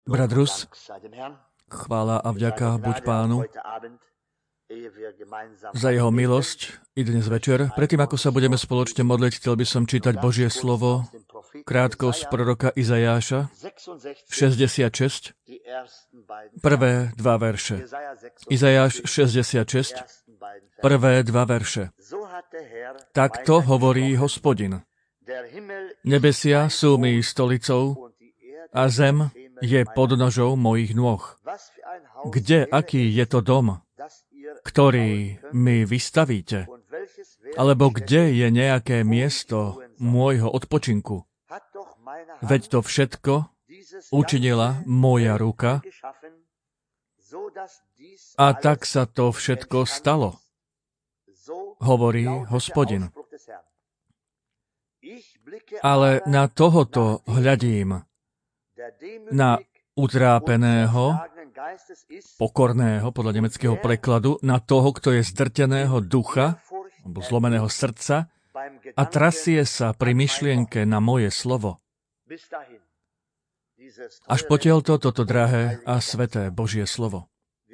Brat Rus, chvála a vďaka buď Pánu za jeho milosť i dnes večer. Predtým, ako sa budeme spoločne modliť, chcel by som čítať Božie slovo krátko z proroka Izajáša 66, prvé dva verše. Izajáš 66, prvé dva verše. Takto hovorí Hospodin. Nebesia sú mi stolicou a zem je podnožou mojich nôh. Kde, aký je to dom, ktorý mi vystavíte? Alebo kde je nejaké miesto môjho odpočinku? Veď to všetko učinila moja ruka a tak sa to všetko stalo, hovorí Hospodin. Ale na tohoto hľadím, na utrápeného, pokorného, podľa nemeckého prekladu, na toho, kto je zdrteného ducha, alebo zlomeného srdca, a trasie sa pri myšlienke na moje slovo. Až potiaľto toto drahé a sveté Božie slovo.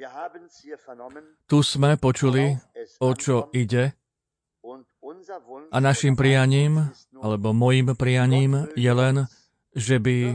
Tu sme počuli, o čo ide, a našim prianím, alebo mojím prianím je len, že by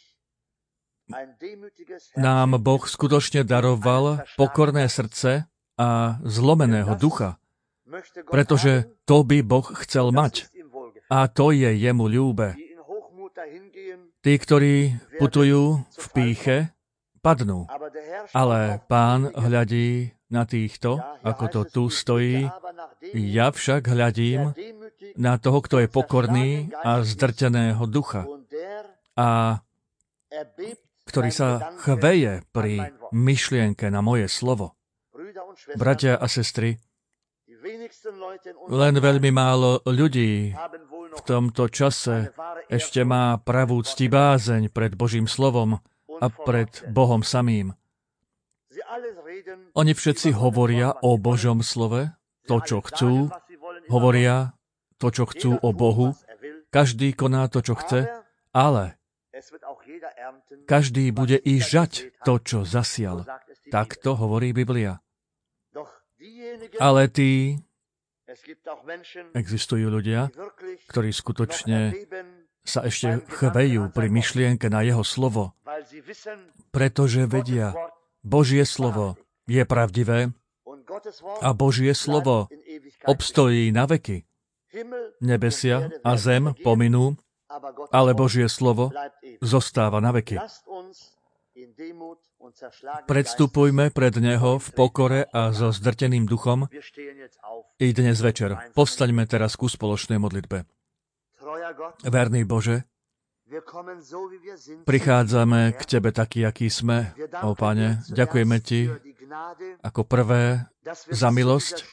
nám Boh skutočne daroval pokorné srdce a zlomeného ducha, pretože to by Boh chcel mať a to je jemu ľúbe. Tí, ktorí putujú v pýche, padnú, ale Pán hľadí na týchto, ako to tu stojí. Ja však hľadím na toho, kto je pokorný a zdrteného ducha a ktorý sa chveje pri myšlienke na moje slovo. Bratia a sestry, len veľmi málo ľudí v tomto čase ešte má pravú ctibázeň pred Božím slovom a pred Bohom samým. Oni všetci hovoria o Božom slove, to, čo chcú, hovoria to, čo chcú o Bohu, každý koná to, čo chce, ale každý bude i žať to, čo zasial. Takto hovorí Biblia. Ale existujú ľudia, ktorí skutočne sa ešte chvejú pri myšlienke na jeho slovo, pretože vedia, Božie slovo je pravdivé a Božie slovo obstojí na veky. Nebesia a zem pominú, ale Božie slovo zostáva na veky. Predstupujme pred Neho v pokore a so zdrteným duchom i dnes večer. Povstaňme teraz ku spoločnej modlitbe. Verný Bože, prichádzame k Tebe taký, aký sme. Ó Pane, ďakujeme Ti ako prvé za milosť,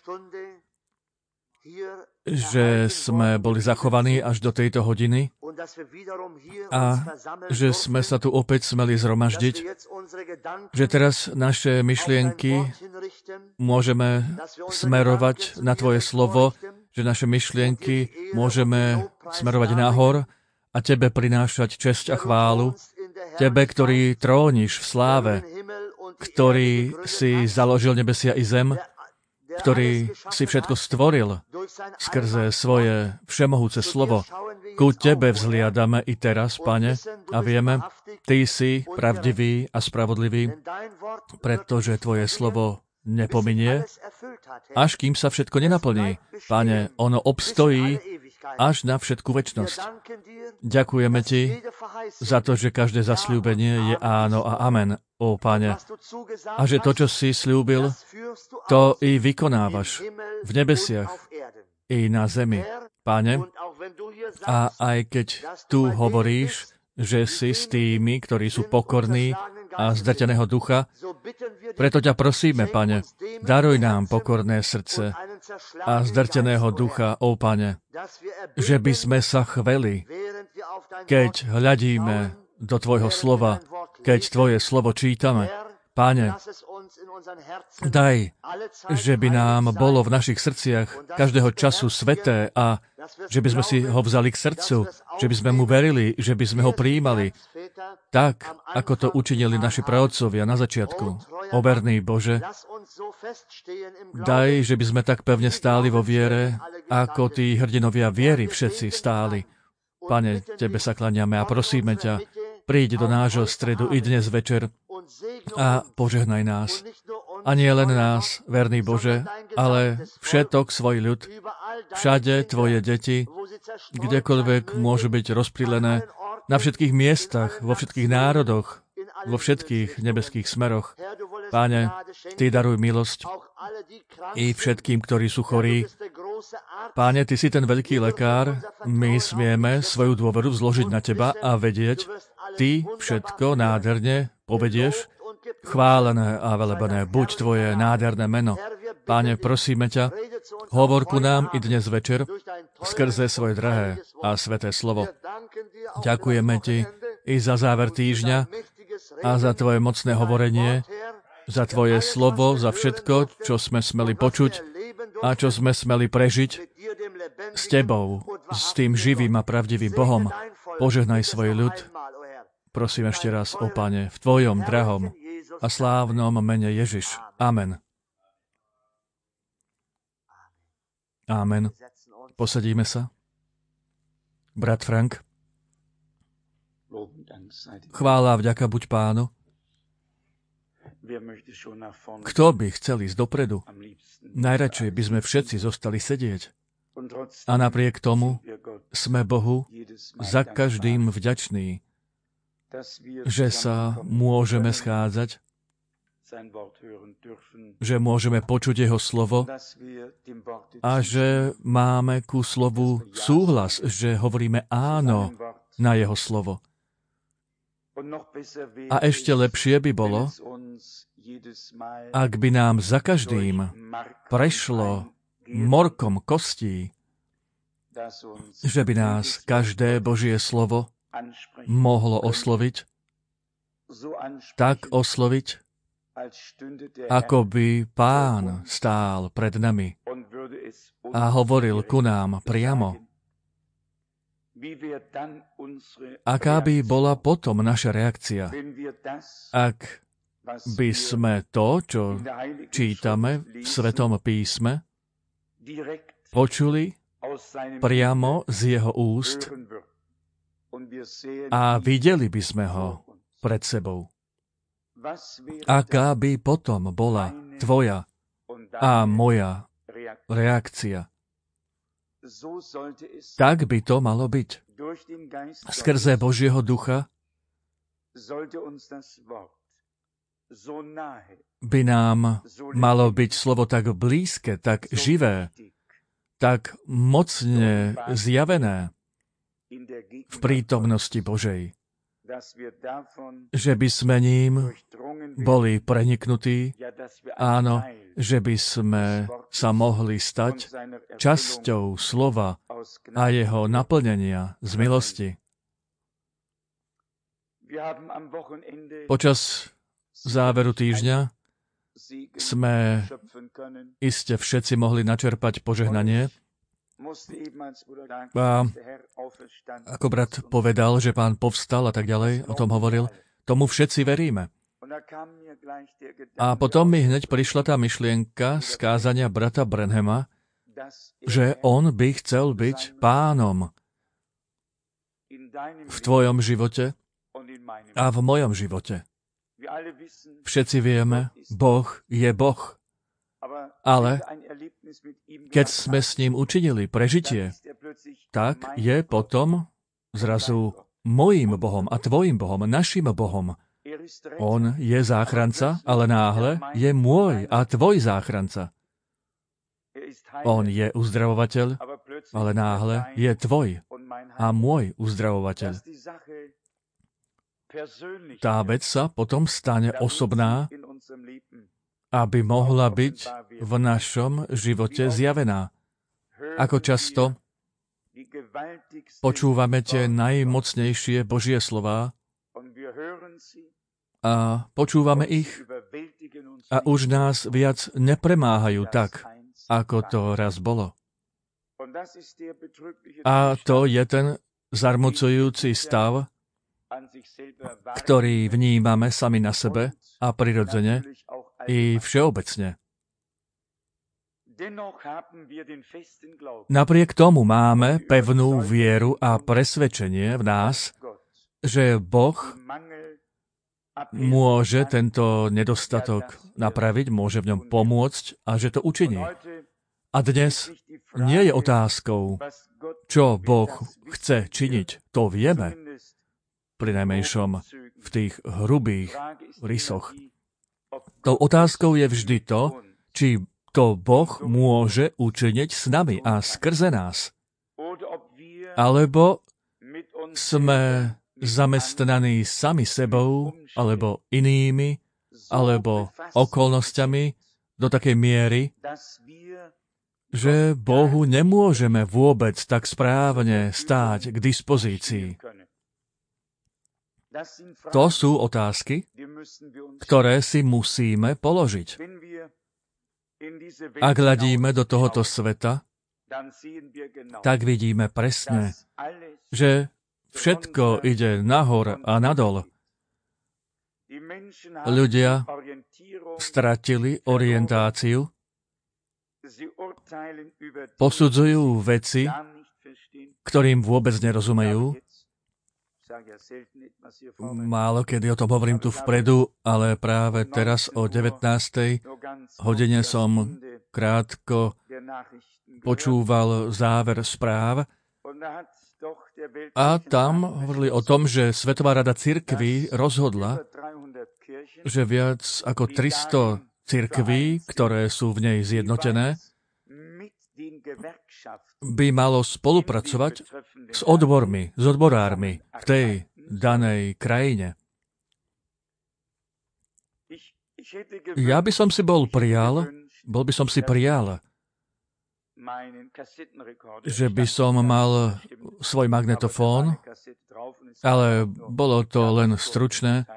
že sme boli zachovaní až do tejto hodiny a že sme sa tu opäť smeli zhromaždiť, že teraz naše myšlienky môžeme smerovať na Tvoje slovo, že naše myšlienky môžeme smerovať nahor a Tebe prinášať česť a chválu. Tebe, ktorý tróniš v sláve, ktorý si založil nebesia i zem, ktorý si všetko stvoril skrze svoje všemohúce slovo. Ku Tebe vzhliadame i teraz, Pane, a vieme, Ty si pravdivý a spravodlivý, pretože Tvoje slovo nepominie, až kým sa všetko nenaplní. Pane, ono obstojí až na všetku večnosť. Ďakujeme Ti za to, že každé zasľúbenie je áno a amen, ó Pane. A že to, čo si sľúbil, to i vykonávaš v nebesiach i na zemi, Pane. A aj keď tu hovoríš, že si s tými, ktorí sú pokorní a zdrteného ducha, preto ťa prosíme, Pane, daruj nám pokorné srdce a zdrteného ducha, ó Pane, že by sme sa chveli, keď hľadíme do Tvojho slova, keď Tvoje slovo čítame. Pane, Daj, že by nám bolo v našich srdciach každého času sveté a že by sme si ho vzali k srdcu, že by sme mu verili, že by sme ho prijímali, tak, ako to učinili naši praotcovia na začiatku. O verný Bože, daj, že by sme tak pevne stáli vo viere, ako tí hrdinovia viery všetci stáli. Pane, Tebe sa klaniame a prosíme ťa, príď do nášho stredu i dnes večer a požehnaj nás. A nie len nás, verný Bože, ale všetok svoj ľud, všade Tvoje deti, kdekoľvek môžu byť rozptýlené, na všetkých miestach, vo všetkých národoch, vo všetkých nebeských smeroch. Páne, Ty daruj milosť i všetkým, ktorí sú chorí. Páne, Ty si ten veľký lekár, my smieme svoju dôveru zložiť na Teba a vedieť, Ty všetko nádherne povedieš, chválené a velebené buď Tvoje nádherné meno. Páne, prosíme ťa, hovor ku nám i dnes večer skrze svoje drahé a sveté slovo. Ďakujeme Ti i za záver týždňa a za Tvoje mocné hovorenie, za Tvoje slovo, za všetko, čo sme smeli počuť a čo sme smeli prežiť s Tebou, s tým živým a pravdivým Bohom. Požehnaj svoj ľud. Prosím ešte raz, o Pane, v Tvojom drahom a slávnom mene Ježiš. Amen. Amen. Posadíme sa. Brat Frank. Chvála a vďaka buď Pánu. Kto by chcel ísť dopredu? Najradšej by sme všetci zostali sedieť. A napriek tomu sme Bohu za každým vďační, že sa môžeme schádzať, že môžeme počuť Jeho slovo a že máme ku slovu súhlas, že hovoríme áno na Jeho slovo. A ešte lepšie by bolo, ak by nám za každým prešlo morkom kostí, že by nás každé Božie slovo mohlo osloviť, tak osloviť, ako by Pán stál pred nami a hovoril ku nám priamo. Aká by bola potom naša reakcia, ak by sme to, čo čítame v Svetom písme, počuli priamo z Jeho úst a videli by sme ho pred sebou? Aká by potom bola tvoja a moja reakcia? Tak by to malo byť. Skrze Božieho ducha by nám malo byť slovo tak blízke, tak živé, tak mocne zjavené v prítomnosti Božej, že by sme ním boli preniknutí, áno, že by sme sa mohli stať časťou slova a jeho naplnenia z milosti. Počas záveru týždňa sme iste všetci mohli načerpať požehnanie. A ako brat povedal, že Pán povstal a tak ďalej, o tom hovoril, tomu všetci veríme. A potom mi hneď prišla tá myšlienka z kázania brata Branhama, že on by chcel byť pánom v tvojom živote a v mojom živote. Všetci vieme, Boh je Boh. Ale keď sme s ním učinili prežitie, tak je potom zrazu mojím Bohom a tvojim Bohom, našim Bohom. On je záchranca, ale náhle je môj a tvoj záchranca. On je uzdravovateľ, ale náhle je tvoj a môj uzdravovateľ. Tá vec sa potom stane osobná, aby mohla byť v našom živote zjavená. Ako často počúvame tie najmocnejšie Božie slová a počúvame ich a už nás viac nepremáhajú tak, ako to raz bolo. A to je ten zarmucujúci stav, ktorý vnímame sami na sebe a prirodzene i všeobecne. Napriek tomu máme pevnú vieru a presvedčenie v nás, že Boh môže tento nedostatok napraviť, môže v ňom pomôcť a že to učiní. A dnes nie je otázkou, čo Boh chce činiť. To vieme, prinajmenšom v tých hrubých rysoch. Tou otázkou je vždy to, či to Boh môže učiniť s nami a skrze nás. Alebo sme zamestnaní sami sebou, alebo inými, alebo okolnostiami do takej miery, že Bohu nemôžeme vôbec tak správne stáť k dispozícii. To sú otázky, ktoré si musíme položiť. Ak hľadíme do tohoto sveta, tak vidíme presne, že všetko ide nahor a nadol. Ľudia stratili orientáciu, posudzujú veci, ktorým vôbec nerozumejú. Málo kedy o tom hovorím tu vpredu, ale práve teraz o 19. hodine som krátko počúval záver správ a tam hovorili o tom, že Svetová rada cirkví rozhodla, že viac ako 300 cirkví, ktoré sú v nej zjednotené, by malo spolupracovať s odbormi, s odborármi v tej danej krajine. Ja by som si prijal, že by som mal svoj magnetofón, ale bolo to len stručné.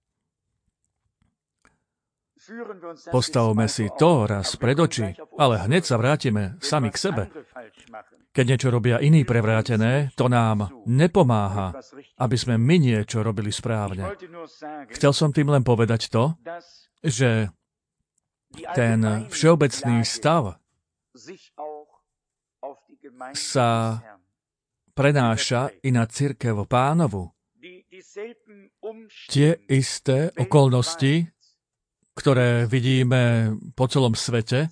Postavme si to raz pred oči, ale hneď sa vrátime sami k sebe. Keď niečo robia iní prevrátené, to nám nepomáha, aby sme my niečo robili správne. Chcel som tým len povedať to, že ten všeobecný stav sa prenáša i na cirkev Pánovu. Tie isté okolnosti, ktoré vidíme po celom svete,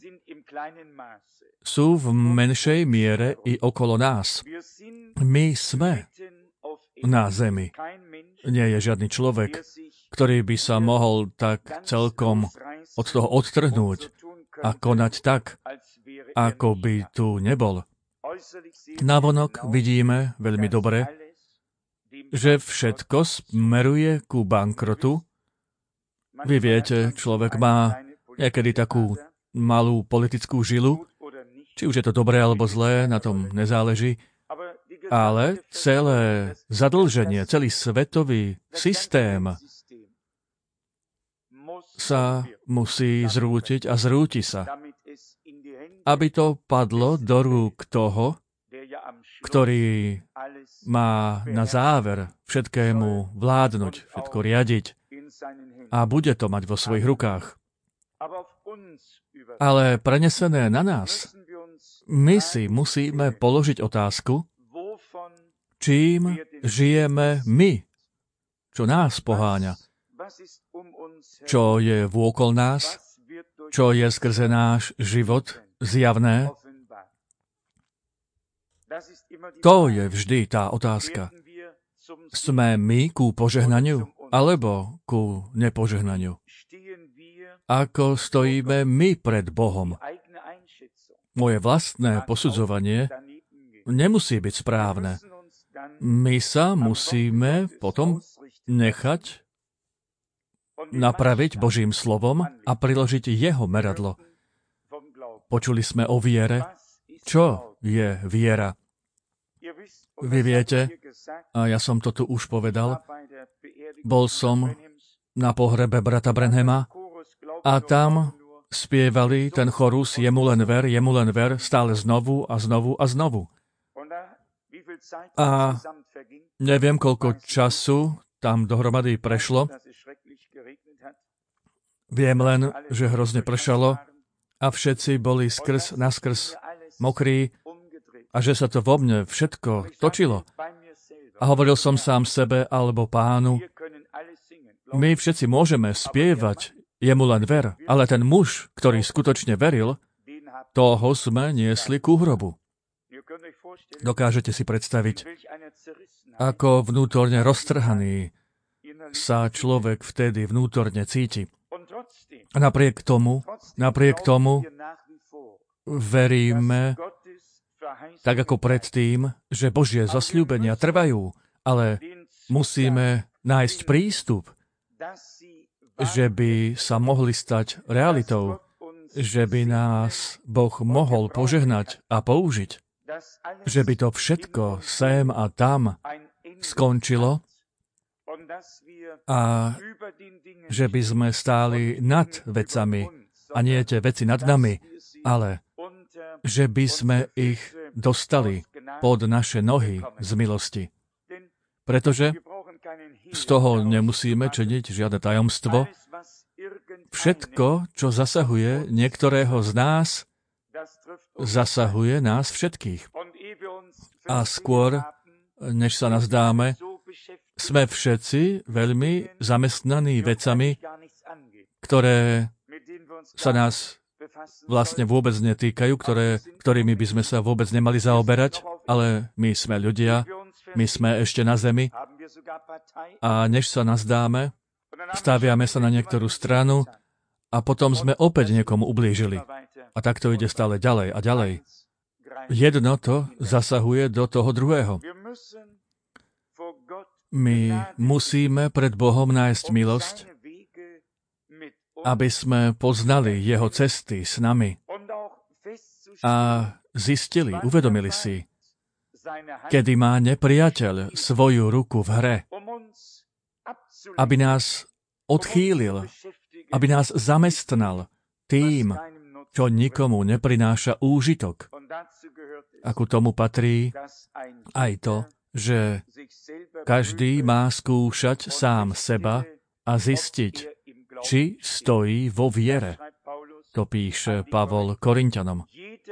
sú v menšej miere i okolo nás. My sme na zemi. Nie je žiadny človek, ktorý by sa mohol tak celkom od toho odtrhnúť a konať tak, ako by tu nebol. Navonok vidíme veľmi dobre, že všetko smeruje ku bankrotu. Vy viete, človek má niekedy takú malú politickú žilu, či už je to dobré alebo zlé, na tom nezáleží, ale celé zadlženie, celý svetový systém sa musí zrútiť a zrúti sa, aby to padlo do rúk toho, ktorý má na záver všetkému vládnuť, všetko riadiť a bude to mať vo svojich rukách. Ale prenesené na nás, my si musíme položiť otázku, čím žijeme my, čo nás poháňa, čo je vôkol nás, čo je skrze náš život zjavné. To je vždy tá otázka. Sme my ku požehnaniu, alebo ku nepožehnaniu? Ako stojíme my pred Bohom? Moje vlastné posudzovanie nemusí byť správne. My sa musíme potom nechať napraviť Božím slovom a priložiť jeho meradlo. Počuli sme o viere. Čo je viera? Vy viete, a ja som to tu už povedal, bol som na pohrebe brata Branhama A tam spievali ten chorus Jemu len ver, stále znovu a znovu a znovu. A neviem, koľko času tam dohromady prešlo. Viem len, že hrozne pršalo a všetci boli skrz naskrz mokrí a že sa to vo mne všetko točilo. A hovoril som sám sebe alebo Pánu, my všetci môžeme spievať Jemu len ver, ale ten muž, ktorý skutočne veril, toho sme niesli ku hrobu. Dokážete si predstaviť, ako vnútorne roztrhaný sa človek vtedy vnútorne cíti. A napriek tomu veríme, tak ako predtým, že Božie zasľúbenia trvajú, ale musíme nájsť prístup, že by sa mohli stať realitou, že by nás Boh mohol požehnať a použiť, že by to všetko sem a tam skončilo a že by sme stáli nad vecami a nie tie veci nad nami, ale že by sme ich dostali pod naše nohy z milosti. Pretože z toho nemusíme činiť žiadne tajomstvo. Všetko, čo zasahuje niektorého z nás, zasahuje nás všetkých. A skôr, než sa nazdáme, sme všetci veľmi zamestnaní vecami, ktoré sa nás vlastne vôbec netýkajú, ktorými by sme sa vôbec nemali zaoberať, ale my sme ľudia, my sme ešte na zemi a než sa nazdáme, staviame sa na niektorú stranu a potom sme opäť niekomu ublížili. A tak to ide stále ďalej a ďalej. Jedno to zasahuje do toho druhého. My musíme pred Bohom nájsť milosť, aby sme poznali Jeho cesty s nami a zistili, uvedomili si, kedy má nepriateľ svoju ruku v hre, aby nás odchýlil, aby nás zamestnal tým, čo nikomu neprináša úžitok. A ku tomu patrí aj to, že každý má skúšať sám seba a zistiť, či stojí vo viere. To píše Pavol Korinťanom.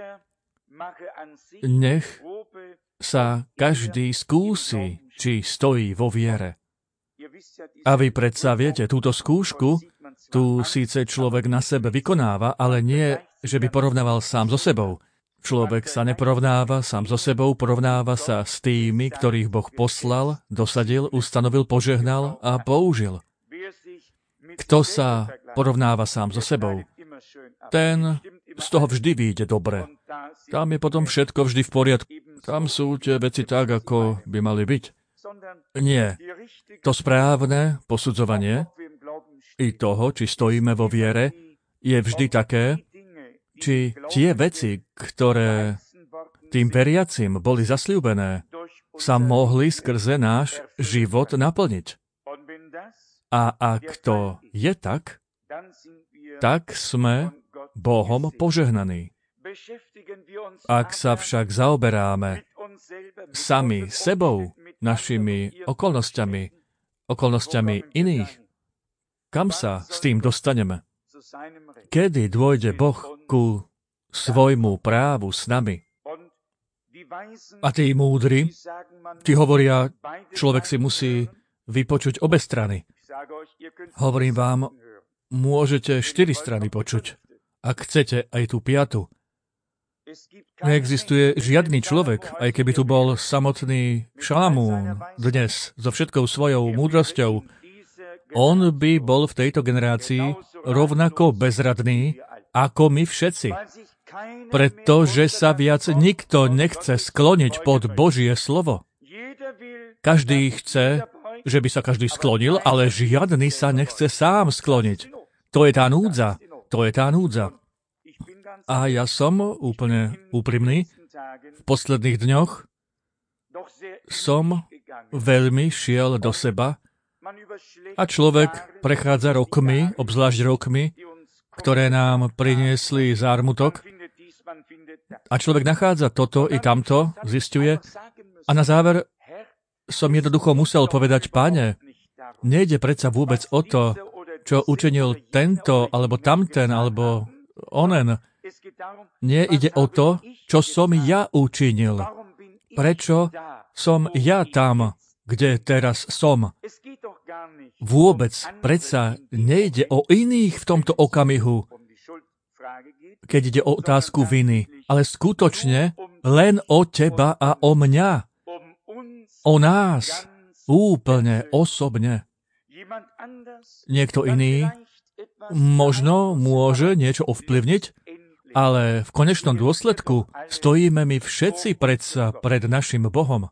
Nech sa každý skúsi, či stojí vo viere. A vy predsa viete, túto skúšku, tu síce človek na sebe vykonáva, ale nie, že by porovnával sám so sebou. Človek sa neporovnáva sám so sebou, porovnáva sa s tými, ktorých Boh poslal, dosadil, ustanovil, požehnal a použil. Kto sa porovnáva sám so sebou, ten z toho vždy vyjde dobre. Tam je potom všetko vždy v poriadku. Tam sú tie veci tak, ako by mali byť. Nie. To správne posudzovanie i toho, či stojíme vo viere, je vždy také, či tie veci, ktoré tým veriacim boli zasľúbené, sa mohli skrze náš život naplniť. A ak to je tak, tak sme Bohom požehnaní. Ak sa však zaoberáme sami sebou, našimi okolnostiami iných, kam sa s tým dostaneme? Kedy dôjde Boh ku svojmu právu s nami? A tí múdri, tí hovoria, človek si musí vypočuť obe strany. Hovorím vám, môžete 4 strany počuť. Ak chcete, aj tú 5. Neexistuje žiadny človek, aj keby tu bol samotný Šalamún dnes so všetkou svojou múdrosťou, on by bol v tejto generácii rovnako bezradný, ako my všetci. Pretože sa viac nikto nechce skloniť pod Božie slovo. Každý chce, že by sa každý sklonil, ale žiadny sa nechce sám skloniť. To je tá núdza. To je tá núdza. A ja som úplne úprimný. V posledných dňoch som veľmi šiel do seba a človek prechádza rokmi, obzvlášť rokmi, ktoré nám priniesli zármutok. A človek nachádza toto i tamto, zisťuje. A na záver som jednoducho musel povedať, Pane, nejde predsa vôbec o to, čo učinil tento, alebo tamten, alebo onen. Nie ide o to, čo som ja učinil. Prečo som ja tam, kde teraz som? Vôbec predsa nejde o iných v tomto okamihu, keď ide o otázku viny, ale skutočne len o teba a o mňa. O nás. Úplne osobne. Niekto iný možno môže niečo ovplyvniť, ale v konečnom dôsledku stojíme my všetci predsa pred našim Bohom.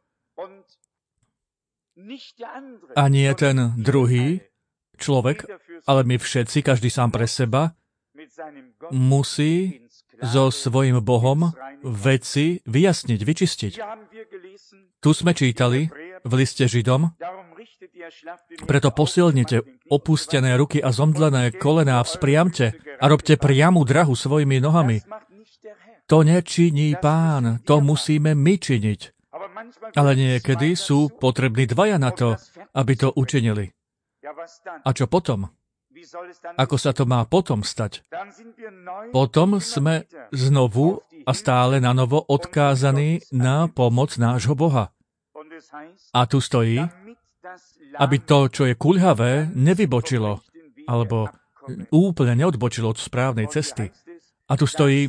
A nie ten druhý človek, ale my všetci, každý sám pre seba, musí so svojím Bohom veci vyjasniť, vyčistiť. Tu sme čítali v liste Židom, preto posilnite opustené ruky a zomdlené kolená vzpriamte a robte priamu drahu svojimi nohami. To nečiní Pán, to musíme my činiť. Ale niekedy sú potrební dvaja na to, aby to učinili. A čo potom? Ako sa to má potom stať? Potom sme znovu a stále na novo odkázaní na pomoc nášho Boha. A tu stojí, aby to, čo je kuľhavé, nevybočilo, alebo úplne neodbočilo od správnej cesty. A tu stojí,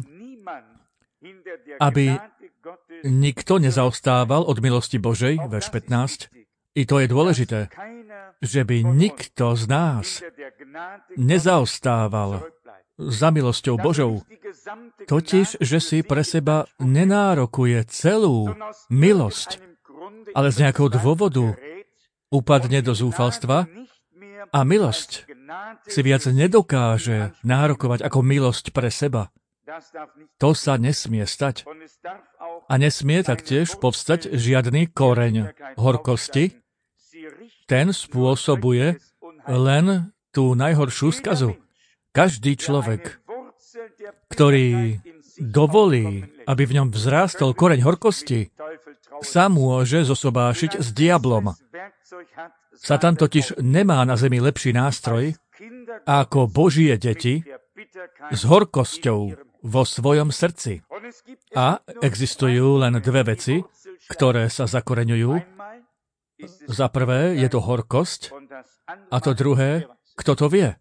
aby nikto nezaostával od milosti Božej, verš 15. I to je dôležité, že by nikto z nás nezaostával za milosťou Božou. Totiž, že si pre seba nenárokuje celú milosť, ale z nejakého dôvodu upadne do zúfalstva a milosť si viac nedokáže nárokovať ako milosť pre seba. To sa nesmie stať. A nesmie taktiež povstať žiadny koreň horkosti. Ten spôsobuje len tú najhoršiu skazu. Každý človek, ktorý dovolí, aby v ňom vzrástol koreň horkosti, sa môže zosobášiť s diablom. Satan totiž nemá na zemi lepší nástroj ako Božie deti s horkosťou vo svojom srdci. A existujú len dve veci, ktoré sa zakoreňujú. Za prvé je to horkosť a to druhé, kto to vie?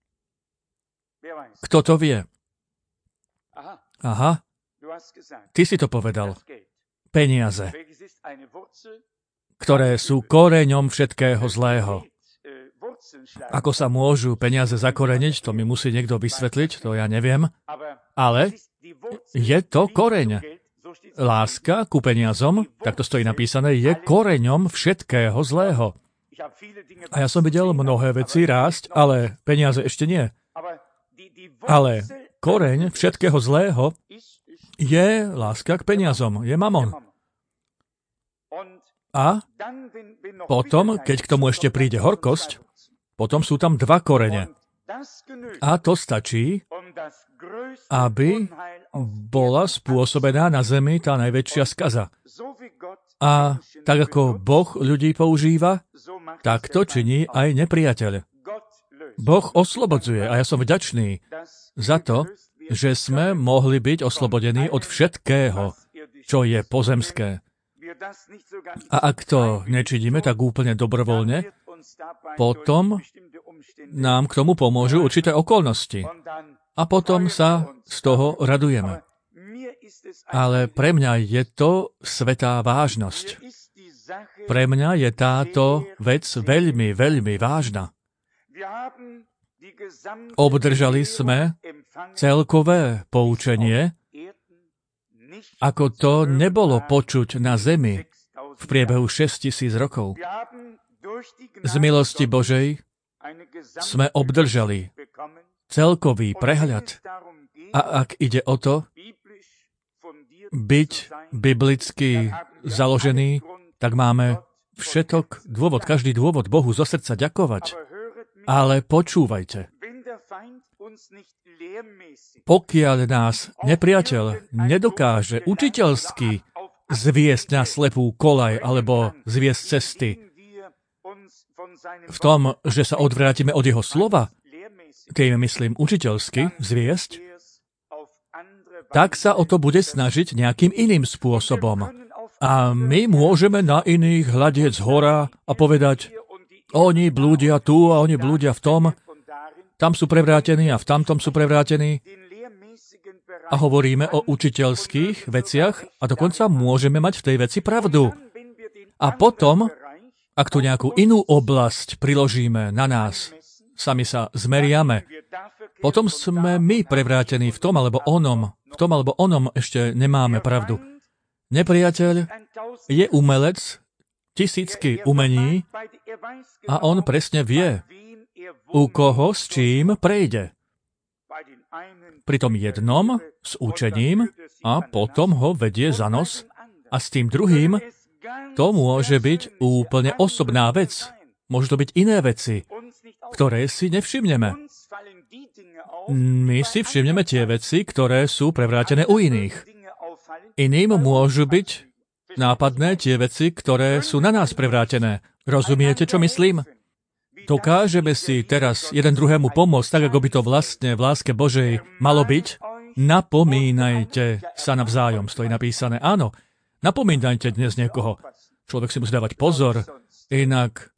Kto to vie? Aha, ty si to povedal. Peniaze, ktoré sú koreňom všetkého zlého. Ako sa môžu peniaze zakoreniť, to mi musí niekto vysvetliť, to ja neviem. Ale je to koreň. Láska ku peniazom, tak to stojí napísané, je koreňom všetkého zlého. A ja som videl mnohé veci rásť, ale peniaze ešte nie. Ale koreň všetkého zlého je láska k peniazom, je mamon. A potom, keď k tomu ešte príde horkosť, potom sú tam dva korene. A to stačí, aby bola spôsobená na zemi tá najväčšia skaza. A tak ako Boh ľudí používa, tak to činí aj nepriateľ. Boh oslobodzuje a ja som vďačný za to, že sme mohli byť oslobodení od všetkého, čo je pozemské. A ak to nečiníme tak úplne dobrovoľne, potom nám k tomu pomôžu určité okolnosti. A potom sa z toho radujeme. Ale pre mňa je to svätá vážnosť. Pre mňa je táto vec veľmi, veľmi vážna. Obdržali sme celkové poučenie, ako to nebolo počuť na zemi v priebehu 6000 rokov. Z milosti Božej sme obdržali celkový prehľad. A ak ide o to, byť biblicky založený, tak máme všetok dôvod, každý dôvod Bohu zo srdca ďakovať. Ale počúvajte. Pokiaľ nás nepriateľ nedokáže učiteľsky zviesť na slepú koľaj alebo zviesť cesty v tom, že sa odvrátime od jeho slova, keď myslím učiteľsky zviesť, tak sa o to bude snažiť nejakým iným spôsobom. A my môžeme na iných hľadieť zhora a povedať, oni blúdia tu a oni blúdia v tom, tam sú prevrátení a v tamtom sú prevrátení. A hovoríme o učiteľských veciach a dokonca môžeme mať v tej veci pravdu. A potom, ak tu nejakú inú oblasť priložíme na nás, sami sa zmeriame, potom sme my prevrátení v tom alebo onom ešte nemáme pravdu. Nepriateľ je umelec tisícky umení a on presne vie, u koho s čím prejde. Pri tom jednom s učením a potom ho vedie za nos a s tým druhým to môže byť úplne osobná vec. Môžu to byť iné veci, ktoré si nevšimneme. My si všimneme tie veci, ktoré sú prevrátené u iných. Iným môžu byť nápadné tie veci, ktoré sú na nás prevrátené. Rozumiete, čo myslím? Dokážeme si teraz jeden druhému pomôcť, tak ako by to vlastne v láske Božej malo byť? Napomínajte sa navzájom, stojí napísané. Áno, napomínajte dnes niekoho. Človek si musí dávať pozor, inak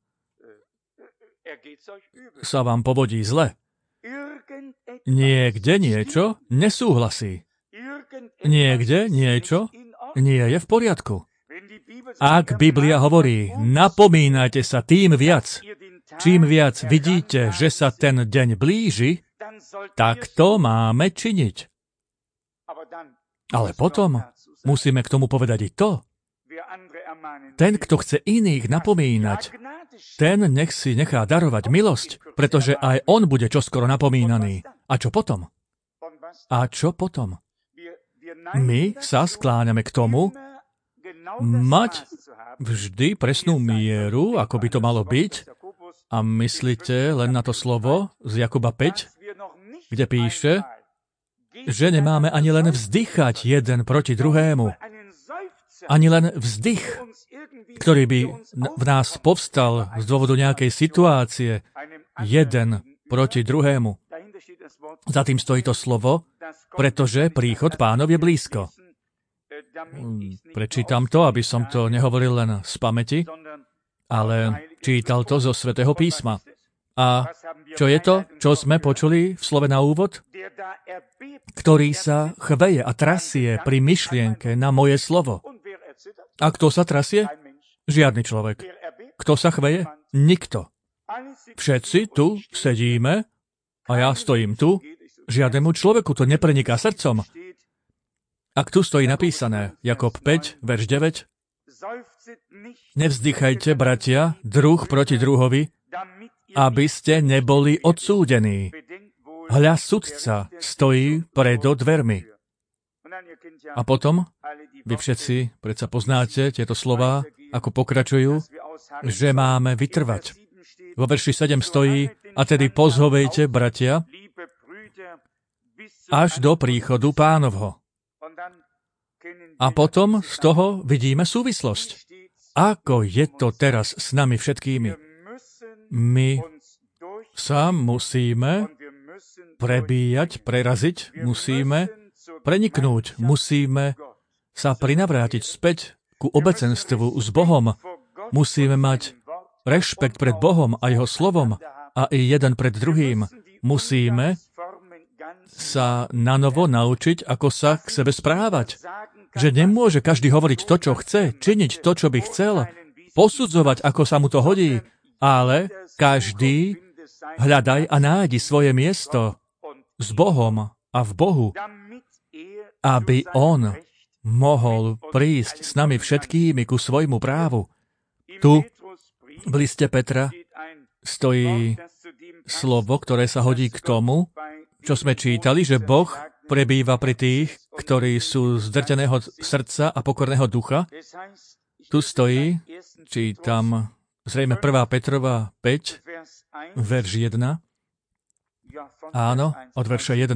sa vám povodí zle. Niekde niečo nesúhlasí. Niekde niečo nie je v poriadku. Ak Biblia hovorí, napomínajte sa tým viac, čím viac vidíte, že sa ten deň blíži, tak to máme činiť. Ale potom musíme k tomu povedať i to. Ten, kto chce iných napomínať, ten nech si nechá darovať milosť, pretože aj on bude čoskoro napomínaný. A čo potom? My sa skláňame k tomu, mať vždy presnú mieru, ako by to malo byť, a myslíte len na to slovo z Jakuba 5, kde píše, že nemáme ani len vzdychať jeden proti druhému. Ani len vzdych, ktorý by v nás povstal z dôvodu nejakej situácie, jeden proti druhému. Za tým stojí to slovo, pretože príchod Pánov je blízko. Prečítam to, aby som to nehovoril len z pamäti, ale čítal to zo Svätého písma. A čo je to, čo sme počuli v slove na úvod? Ktorý sa chveje a trasie pri myšlienke na moje slovo. A kto sa trasie? Žiadny človek. Kto sa chveje? Nikto. Všetci tu sedíme a ja stojím tu. Žiadnemu človeku to nepreniká srdcom. Ak tu stojí napísané, Jakob 5, verš 9, nevzdychajte, bratia, druh proti druhovi, aby ste neboli odsúdení. Hľa sudca stojí predo dvermi. A potom, vy všetci predsa poznáte tieto slová, ako pokračujú, že máme vytrvať. Vo verši 7 stojí, a tedy pozhovejte, bratia, až do príchodu Pánovho. A potom z toho vidíme súvislosť. Ako je to teraz s nami všetkými? My sa musíme prebíjať, preraziť, musíme preniknúť, musíme sa prinavrátiť späť ku obecenstvu s Bohom. Musíme mať rešpekt pred Bohom a jeho slovom a i jeden pred druhým. Musíme sa nanovo naučiť, ako sa k sebe správať. Že nemôže každý hovoriť to, čo chce, činiť to, čo by chcel, posudzovať, ako sa mu to hodí, ale každý hľadaj a nájdi svoje miesto s Bohom a v Bohu, aby on mohol prísť s nami všetkými ku svojmu právu. Tu, v liste Petra, stojí slovo, ktoré sa hodí k tomu, čo sme čítali, že Boh prebýva pri tých, ktorí sú zdrteného srdca a pokorného ducha. Tu stojí, čítam zrejme 1. Petrova 5, verš 1. Áno, od verša 1.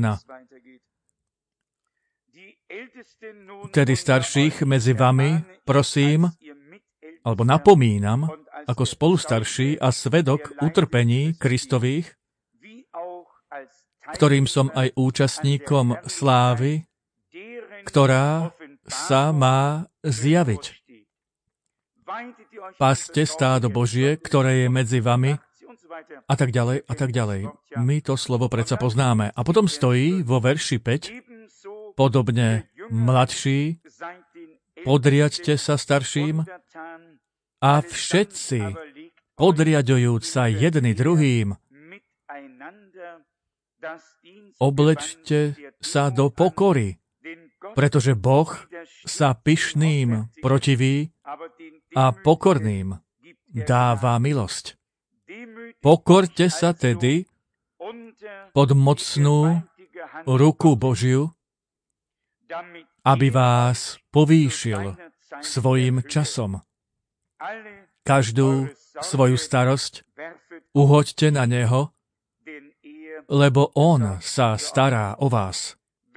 Tedy starších medzi vami, prosím, alebo napomínam, ako spolustarší a svedok utrpení Kristových, ktorým som aj účastníkom slávy, ktorá sa má zjaviť. Paste stádo Božie, ktoré je medzi vami, a tak ďalej, a tak ďalej. My to slovo predsa poznáme. A potom stojí vo verši 5, podobne mladší, podriaďte sa starším a všetci, podriaďujúc sa jedni druhým, oblečte sa do pokory, pretože Boh sa pyšným protiví a pokorným dáva milosť. Pokorte sa tedy pod mocnú ruku Božiu, aby vás povýšil svojím časom. Každú svoju starosť uhoďte na Neho, lebo On sa stará o vás.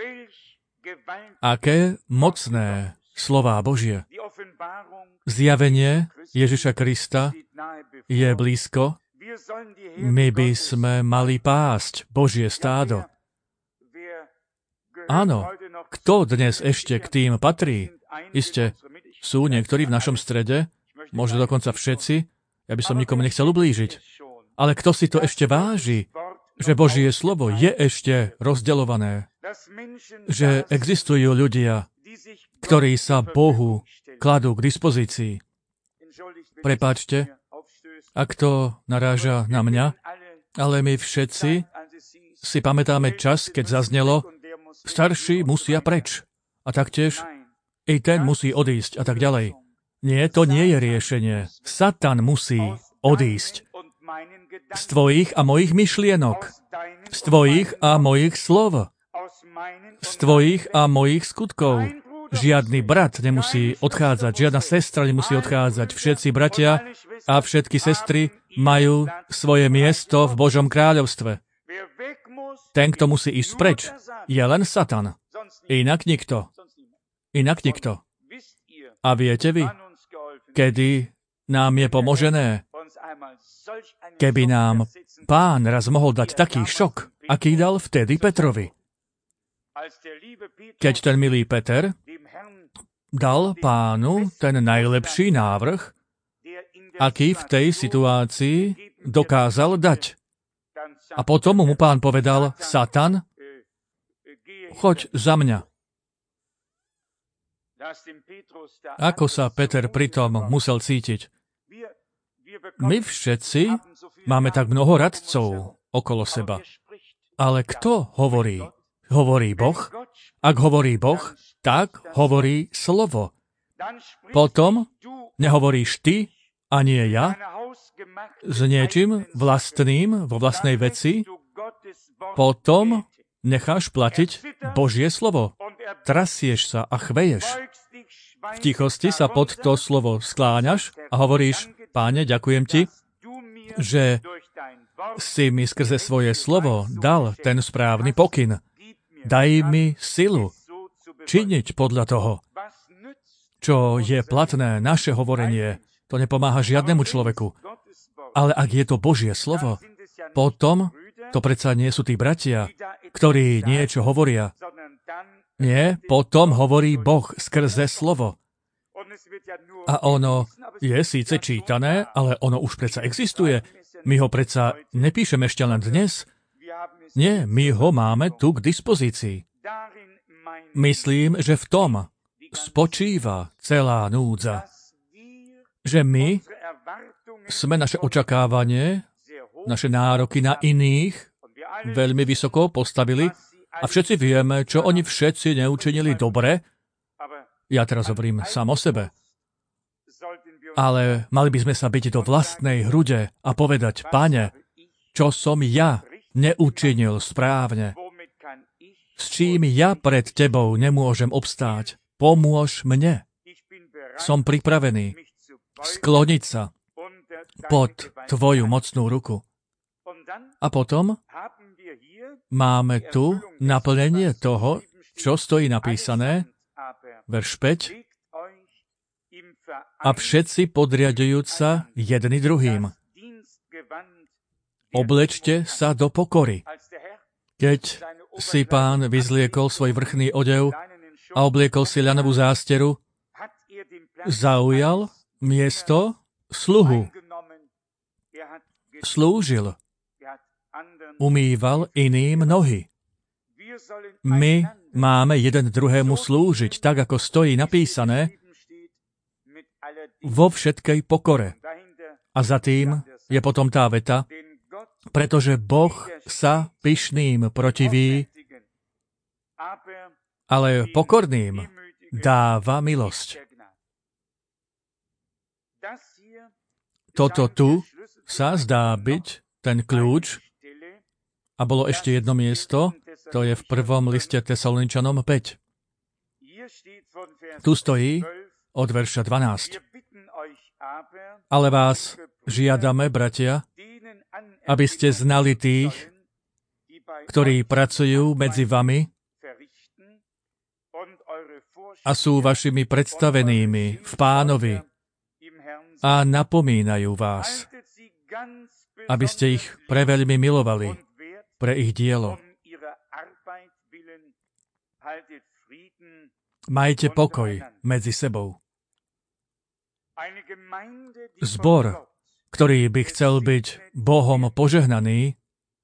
Aké mocné slová Božie. Zjavenie Ježiša Krista je blízko. My by sme mali pásť Božie stádo. Áno, kto dnes ešte k tým patrí? Iste, sú niektorí v našom strede, možno dokonca všetci, ja by som nikomu nechcel ublížiť. Ale kto si to ešte váži, že Božie slovo je ešte rozdeľované, že existujú ľudia, ktorí sa Bohu kladú k dispozícii. Prepáčte, ak to naráža na mňa, ale my všetci si pamätáme čas, keď zaznelo, starší musia preč a taktiež i ten musí odísť a tak ďalej. Nie, to nie je riešenie. Satan musí odísť z tvojich a mojich myšlienok, z tvojich a mojich slov, z tvojich a mojich skutkov. Žiadny brat nemusí odchádzať, žiadna sestra nemusí odchádzať. Všetci bratia a všetky sestry majú svoje miesto v Božom kráľovstve. Ten, kto musí ísť preč, je len Satan. Inak nikto. Inak nikto. A viete vy, kedy nám je pomožené? Keby nám Pán raz mohol dať taký šok, aký dal vtedy Petrovi. Keď ten milý Peter dal Pánu ten najlepší návrh, aký v tej situácii dokázal dať. A potom mu Pán povedal, Satan, choď za mňa. Ako sa Peter pritom musel cítiť? My všetci máme tak mnoho radcov okolo seba. Ale kto hovorí? Hovorí Boh? Ak hovorí Boh, tak hovorí slovo. Potom nehovoríš ty a nie ja s niečím vlastným vo vlastnej veci. Potom necháš platiť Božie slovo. Trasieš sa a chveješ. V tichosti sa pod to slovo skláňaš a hovoríš, Páne, ďakujem ti, že si mi skrze svoje slovo dal ten správny pokyn. Daj mi silu činiť podľa toho, čo je platné, naše hovorenie. To nepomáha žiadnemu človeku. Ale ak je to Božie slovo, potom to predsa nie sú tí bratia, ktorí niečo hovoria. Nie, potom hovorí Boh skrze slovo. A ono je síce čítané, ale ono už predsa existuje. My ho predsa nepíšeme ešte len dnes. Nie, my ho máme tu k dispozícii. Myslím, že v tom spočíva celá núdza. Že my sme naše očakávanie, naše nároky na iných veľmi vysoko postavili a všetci vieme, čo oni všetci neučinili dobre. Ja teraz hovorím sám o sebe. Ale mali by sme sa byť do vlastnej hrude a povedať, Pane, čo som ja neučinil správne? S čím ja pred tebou nemôžem obstáť? Pomôž mne. Som pripravený skloniť sa pod tvoju mocnú ruku. A potom máme tu naplnenie toho, čo stojí napísané, verš 5, a všetci podriadujúc sa jedni druhým. Oblečte sa do pokory. Keď si Pán vyzliekol svoj vrchný odev a obliekol si ľanovú zásteru, zaujal miesto sluhu. Slúžil. Umýval iným nohy. My máme jeden druhému slúžiť, tak ako stojí napísané, vo všetkej pokore. A za tým je potom tá veta, pretože Boh sa pyšným protiví, ale pokorným dáva milosť. Toto tu sa zdá byť ten kľúč, a bolo ešte jedno miesto, to je v 1. liste Tesaloničanom 5. Tu stojí od verša 12. Ale vás žiadame, bratia, aby ste znali tých, ktorí pracujú medzi vami a sú vašimi predstavenými v Pánovi a napomínajú vás, aby ste ich preveľmi milovali pre ich dielo. Majte pokoj medzi sebou. Zbor, ktorý by chcel byť Bohom požehnaný,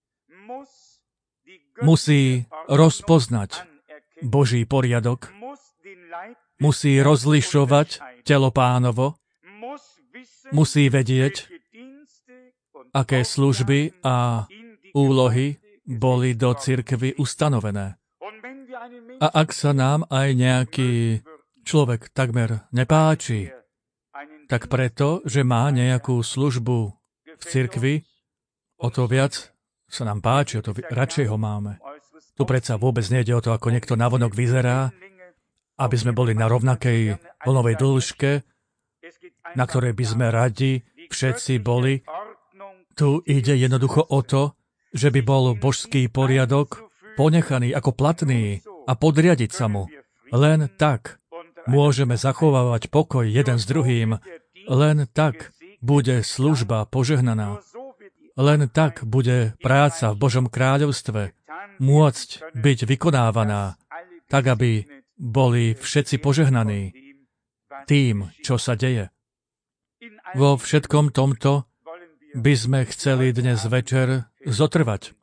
musí rozpoznať Boží poriadok, musí rozlišovať telo Pánovo, musí vedieť, aké služby a úlohy boli do cirkvi ustanovené. A ak sa nám aj nejaký človek takmer nepáči, tak preto, že má nejakú službu v cirkvi, o to viac sa nám páči, o to radšej ho máme. Tu predsa vôbec nejde o to, ako niekto navonok vyzerá, aby sme boli na rovnakej vlnovej dĺžke, na ktorej by sme radi všetci boli. Tu ide jednoducho o to, že by bol božský poriadok ponechaný ako platný a podriadiť sa mu. Len tak môžeme zachovávať pokoj jeden s druhým. Len tak bude služba požehnaná. Len tak bude práca v Božom kráľovstve môcť byť vykonávaná, tak aby boli všetci požehnaní tým, čo sa deje. Vo všetkom tomto by sme chceli dnes večer zotrvať.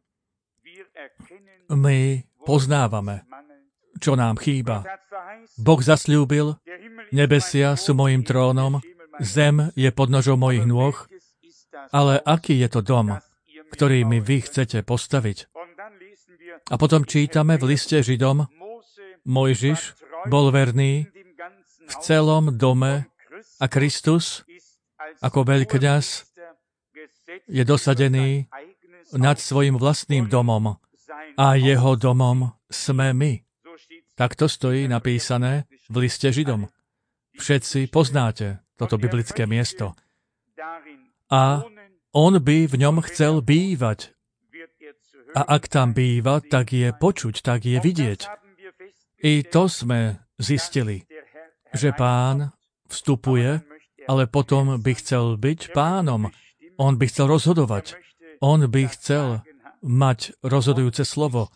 My poznávame, čo nám chýba. Boh zasľúbil, nebesia sú mojím trónom, zem je podnožou mojich nôh, ale aký je to dom, ktorý mi vy chcete postaviť? A potom čítame v liste Židom, Mojžiš bol verný v celom dome a Kristus ako veľkňaz je dosadený nad svojim vlastným domom a jeho domom sme my. Takto stojí napísané v liste Židom. Všetci poznáte toto biblické miesto. A on by v ňom chcel bývať. A ak tam býva, tak je počuť, tak je vidieť. I to sme zistili, že Pán vstupuje, ale potom by chcel byť Pánom. On by chcel rozhodovať. On by chcel mať rozhodujúce slovo.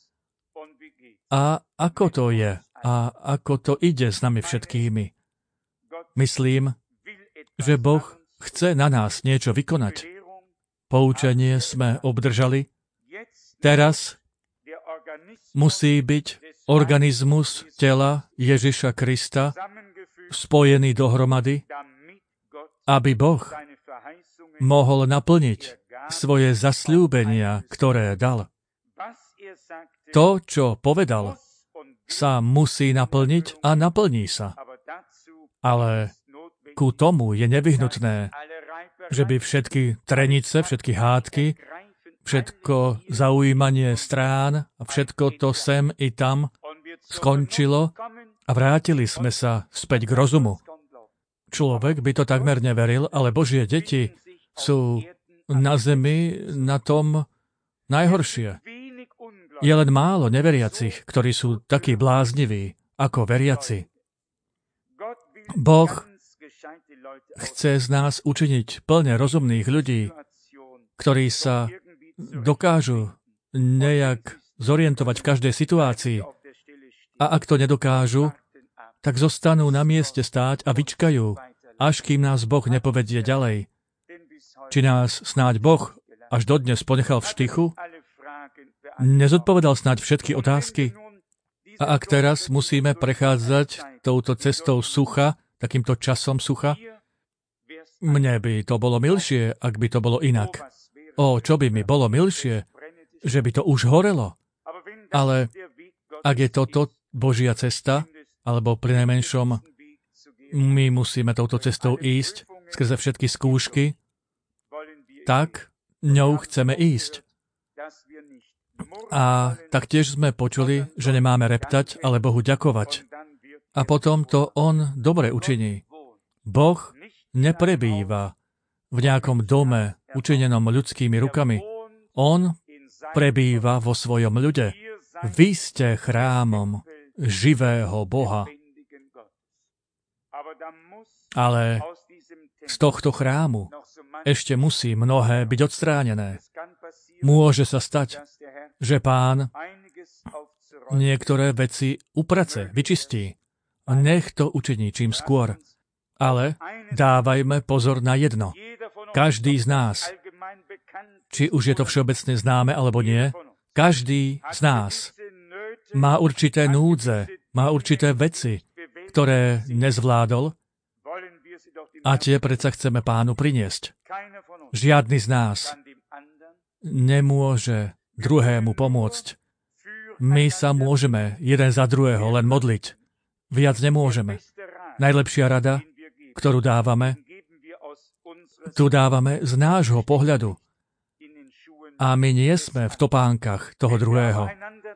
A ako to je? A ako to ide s nami všetkými? Myslím, že Boh chce na nás niečo vykonať. Poučenie sme obdržali. Teraz musí byť organizmus tela Ježiša Krista spojený dohromady, aby Boh mohol naplniť svoje zasľúbenia, ktoré dal. To, čo povedal, sa musí naplniť a naplní sa. Ale ku tomu je nevyhnutné, že by všetky trenice, všetky hádky, všetko zaujímanie strán a všetko to sem i tam skončilo a vrátili sme sa späť k rozumu. Človek by to takmer neveril, ale Božie deti sú na zemi na tom najhoršie. Je len málo neveriacich, ktorí sú takí blázniví ako veriaci. Boh chce z nás učiniť plne rozumných ľudí, ktorí sa dokážu nejak zorientovať v každej situácii. A ak to nedokážu, tak zostanú na mieste stáť a vyčkajú, až kým nás Boh nepovedie ďalej. Či nás snáď Boh až dodnes ponechal v štychu? Nezodpovedal snáď všetky otázky? A ak teraz musíme prechádzať touto cestou sucha, takýmto časom sucha, mne by to bolo milšie, ak by to bolo inak. Čo by mi bolo milšie, že by to už horelo. Ale ak je toto Božia cesta, alebo prinajmenšom my musíme touto cestou ísť skrze všetky skúšky, tak ňou chceme ísť. A taktiež sme počuli, že nemáme reptať, ale Bohu ďakovať. A potom to On dobre učiní. Boh neprebýva v nejakom dome učinenom ľudskými rukami. On prebýva vo svojom ľude. Vy ste chrámom živého Boha. Ale z tohto chrámu ešte musí mnohé byť odstránené. Môže sa stať, že Pán niektoré veci uprace, vyčistí. Nech to učiní čím skôr. Ale dávajme pozor na jedno. Každý z nás, či už je to všeobecne známe alebo nie, každý z nás má určité núdze, má určité veci, ktoré nezvládol a tie predsa chceme Pánu priniesť. Žiadny z nás nemôže druhému pomôcť. My sa môžeme jeden za druhého len modliť. Viac nemôžeme. Najlepšia rada, ktorú dávame, tu dávame z nášho pohľadu. A my nie sme v topánkach toho druhého.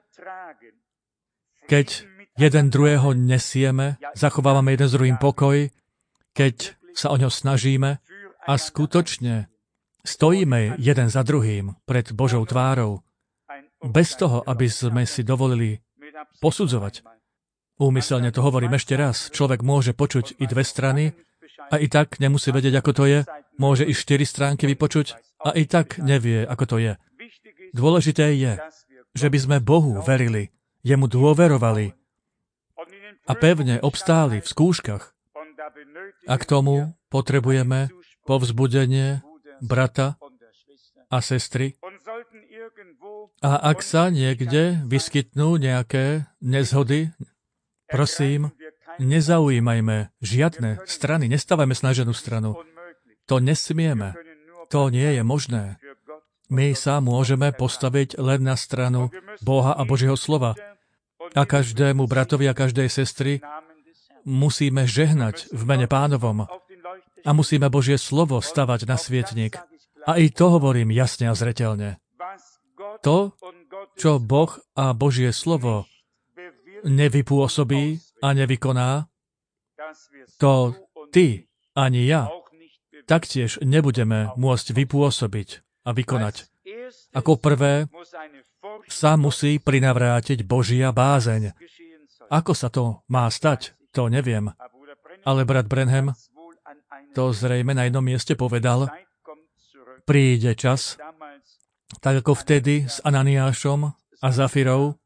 Keď jeden druhého nesieme, zachovávame jeden s druhým pokoj, keď sa o ňo snažíme a skutočne stojíme jeden za druhým pred Božou tvárou, bez toho, aby sme si dovolili posudzovať. Úmyselne to hovorím ešte raz. Človek môže počuť i dve strany a i tak nemusí vedieť, ako to je. Môže i 4 stránky vypočuť a i tak nevie, ako to je. Dôležité je, že by sme Bohu verili, jemu dôverovali a pevne obstáli v skúškach. A k tomu potrebujeme povzbudenie brata a sestry. A ak sa niekde vyskytnú nejaké nezhody, prosím, nezaujímajme žiadne strany, nestávajme sa na žiadnu stranu. To nesmieme. To nie je možné. My sa môžeme postaviť len na stranu Boha a Božieho slova. A každému bratovi a každej sestry musíme žehnať v mene Pánovom. A musíme Božie slovo stavať na svietnik. A i to hovorím jasne a zreteľne. To, čo Boh a Božie slovo nevypôsobí a nevykoná, to ty ani ja taktiež nebudeme môcť vypôsobiť a vykonať. Ako prvé sa musí prinavrátiť Božia bázeň. Ako sa to má stať, to neviem. Ale brat Branham to zrejme na jednom mieste povedal. Príde čas, tak ako vtedy s Ananiášom a Zafirou,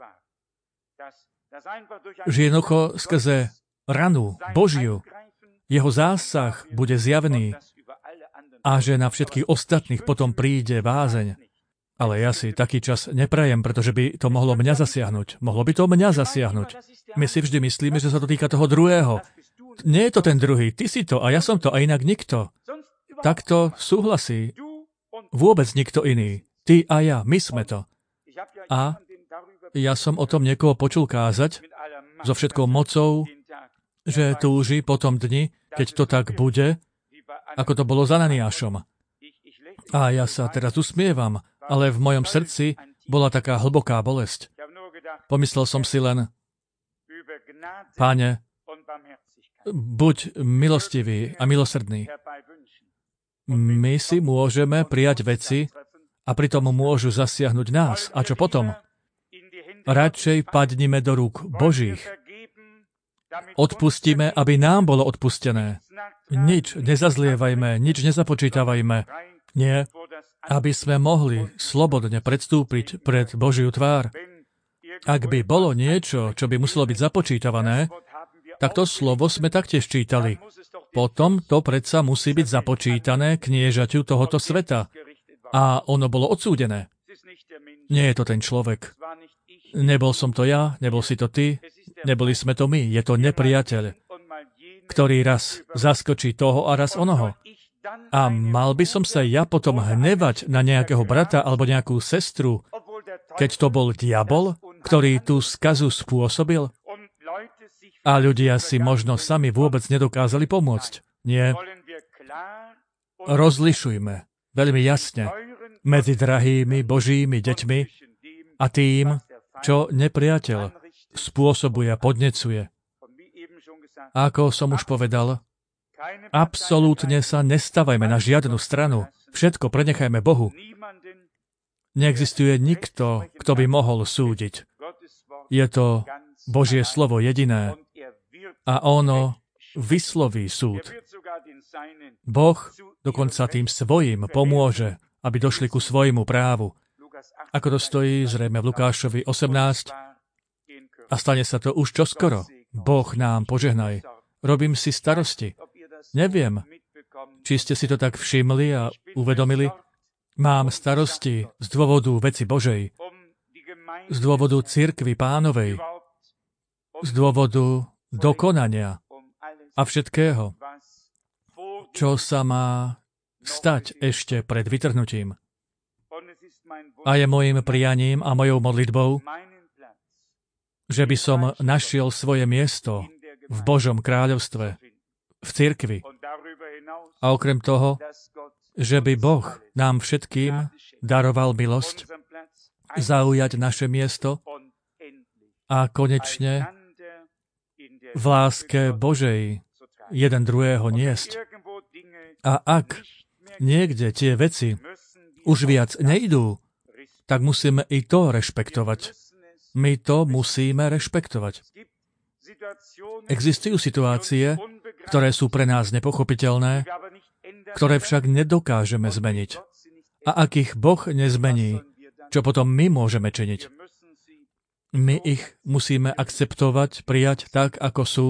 že jednoducho skrze ranu Božiu jeho zásah bude zjavný a že na všetkých ostatných potom príde bázeň. Ale ja si taký čas neprajem, pretože by to mohlo mňa zasiahnuť. Mohlo by to mňa zasiahnuť. My si vždy myslíme, že sa to týka toho druhého. Nie je to ten druhý, ty si to a ja som to a inak nikto. Takto súhlasí vôbec nikto iný. Ty a ja, my sme to. A ja som o tom niekoho počul kázať so všetkou mocou, že túži po tom dni, keď to tak bude, ako to bolo s Ananiášom. A ja sa teraz usmievam, ale v mojom srdci bola taká hlboká bolesť. Pomyslel som si len, Páne, buď milostivý a milosrdný. My si môžeme prijať veci a pritom môžu zasiahnuť nás. A čo potom? radšej padnime do rúk Božích. Odpustíme, aby nám bolo odpustené. Nič nezazlievajme, nič nezapočítavajme. Nie, aby sme mohli slobodne predstúpiť pred Božiu tvár. Ak by bolo niečo, čo by muselo byť započítavané, tak to slovo sme taktiež čítali. Potom to predsa musí byť započítané kniežaťu tohoto sveta. A ono bolo odsúdené. Nie je to ten človek. Nebol som to ja, nebol si to ty, neboli sme to my. Je to nepriateľ, ktorý raz zaskočí toho a raz onoho. A mal by som sa ja potom hnevať na nejakého brata alebo nejakú sestru, keď to bol diabol, ktorý tú skazu spôsobil? A ľudia si možno sami vôbec nedokázali pomôcť. Nie. Rozlišujme veľmi jasne medzi drahými Božími deťmi a tým, čo nepriateľ spôsobuje a podnecuje. Ako som už povedal, absolútne sa nestávajme na žiadnu stranu. Všetko prenechajme Bohu. Neexistuje nikto, kto by mohol súdiť. Je to Božie slovo jediné a ono vysloví súd. Boh dokonca tým svojim pomôže, aby došli ku svojmu právu. Ako to stojí zrejme v Lukášovi 18 a stane sa to už čoskoro. Boh nám požehnaj. Robím si starosti. Neviem, či ste si to tak všimli a uvedomili. Mám starosti z dôvodu veci Božej, z dôvodu cirkvi Pánovej, z dôvodu dokonania a všetkého, čo sa má stať ešte pred vytrhnutím. A je mojím prianím a mojou modlitbou, že by som našiel svoje miesto v Božom kráľovstve, v cirkvi. A okrem toho, že by Boh nám všetkým daroval milosť, zaujať naše miesto a konečne v láske Božej jeden druhého niesť. A ak niekde tie veci už viac nejdú, tak musíme i to rešpektovať. My to musíme rešpektovať. Existujú situácie, ktoré sú pre nás nepochopiteľné, ktoré však nedokážeme zmeniť. A ak ich Boh nezmení, čo potom my môžeme činiť? My ich musíme akceptovať, prijať tak, ako sú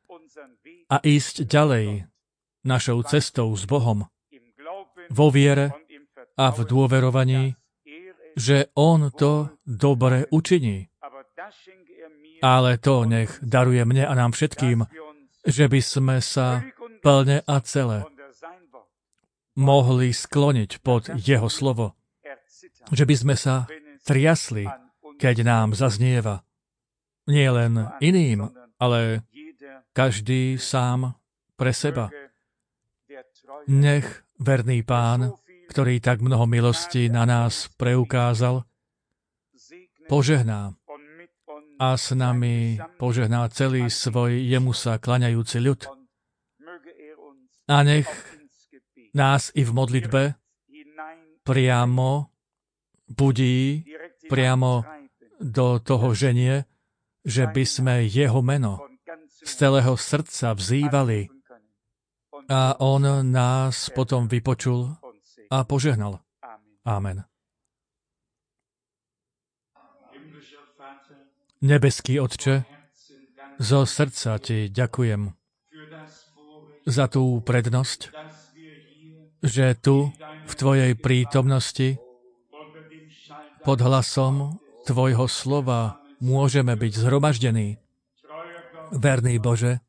a ísť ďalej našou cestou s Bohom vo viere a v dôverovaní, že On to dobre učiní. Ale to nech daruje mne a nám všetkým, že by sme sa plne a celé mohli skloniť pod Jeho slovo. Že by sme sa triasli, keď nám zaznieva. Nie len iným, ale každý sám pre seba. Nech verný Pán, ktorý tak mnoho milostí na nás preukázal, požehná a s nami požehná celý svoj jemu sa klaňajúci ľud. A nech nás i v modlitbe priamo budí, priamo do toho ženie, že by sme jeho meno z celého srdca vzývali a on nás potom vypočul a požehnal. Amen. Nebeský Otče, zo srdca Ti ďakujem za tú prednosť, že tu, v Tvojej prítomnosti, pod hlasom Tvojho slova môžeme byť zhromaždení. Verný Bože,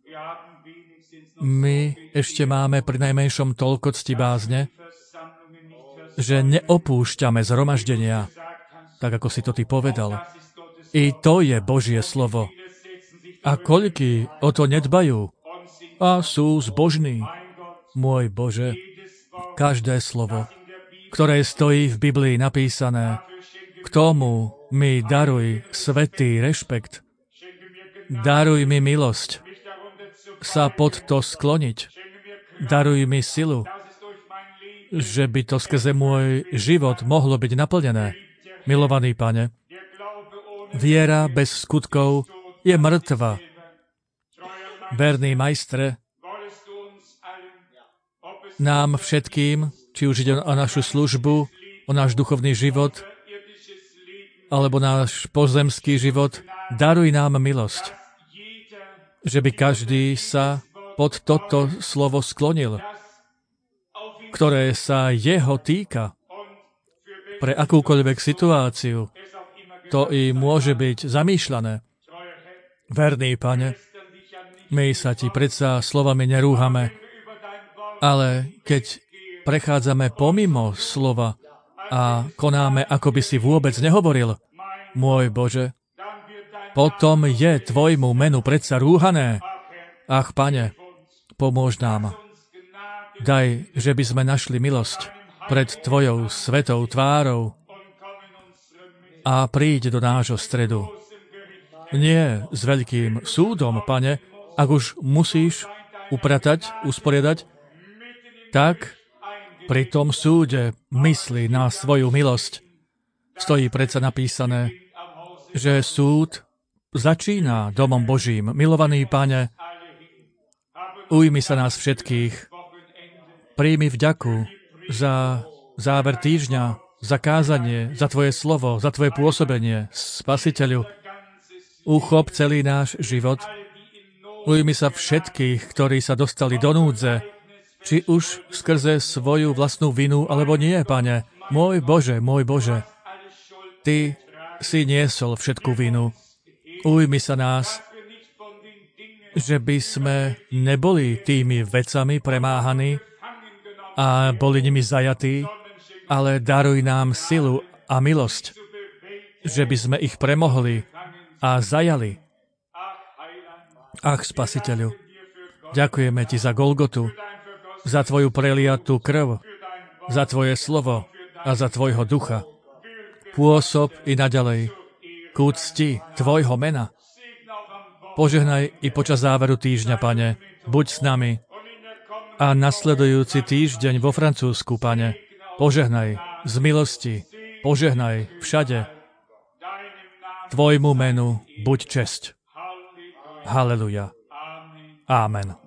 my ešte máme prinajmenšom toľko ctibázne, že neopúšťame zhromaždenia, tak ako si to Ty povedal. I to je Božie slovo. A koľkí o to nedbajú a sú zbožní. Môj Bože, každé slovo, ktoré stojí v Biblii napísané, k tomu mi daruj svätý rešpekt. Daruj mi milosť sa pod to skloniť. Daruj mi silu, že by to skrze môj život mohlo byť naplnené. Milovaný Pane, Viera bez skutkov je mŕtva. Verný majstre, nám všetkým, či už ide o našu službu, o náš duchovný život, alebo náš pozemský život, daruj nám milosť, že by každý sa pod toto slovo sklonil, ktoré sa jeho týka pre akúkoľvek situáciu. To i môže byť zamýšľané. Verný Pane, my sa Ti predsa slovami nerúhame, ale keď prechádzame pomimo slova a konáme, ako by si vôbec nehovoril, môj Bože, potom je Tvojmu menu predsa rúhané. Ach, Pane, pomôž nám. Daj, že by sme našli milosť pred Tvojou svetou tvárou a príď do nášho stredu. Nie s veľkým súdom, Pane, ak už musíš upratať, usporiadať, tak pri tom súde myslí na svoju milosť. Stojí predsa napísané, že súd začína domom Božím. Milovaný Pane, ujmi sa nás všetkých. Príjmi vďaku za záver týždňa, za kázanie, za Tvoje slovo, za Tvoje pôsobenie, Spasiteľu. Uchop celý náš život. Ujmi sa všetkých, ktorí sa dostali do núdze, či už skrze svoju vlastnú vinu, alebo nie, Pane. Môj Bože, Ty si niesol všetku vinu. Ujmi sa nás, že by sme neboli tými vecami premáhaní a boli nimi zajatí, ale daruj nám silu a milosť, že by sme ich premohli a zajali. Ach, Spasiteľu, ďakujeme Ti za Golgotu, za Tvoju preliatú krv, za Tvoje slovo a za Tvojho ducha. Pôsob i naďalej k úcti Tvojho mena. Požehnaj i počas záveru týždňa, Pane. Buď s nami. A nasledujúci týždeň vo Francúzsku, Pane. Požehnaj z milosti. Požehnaj všade. Tvojmu menu buď česť. Haleluja. Amen.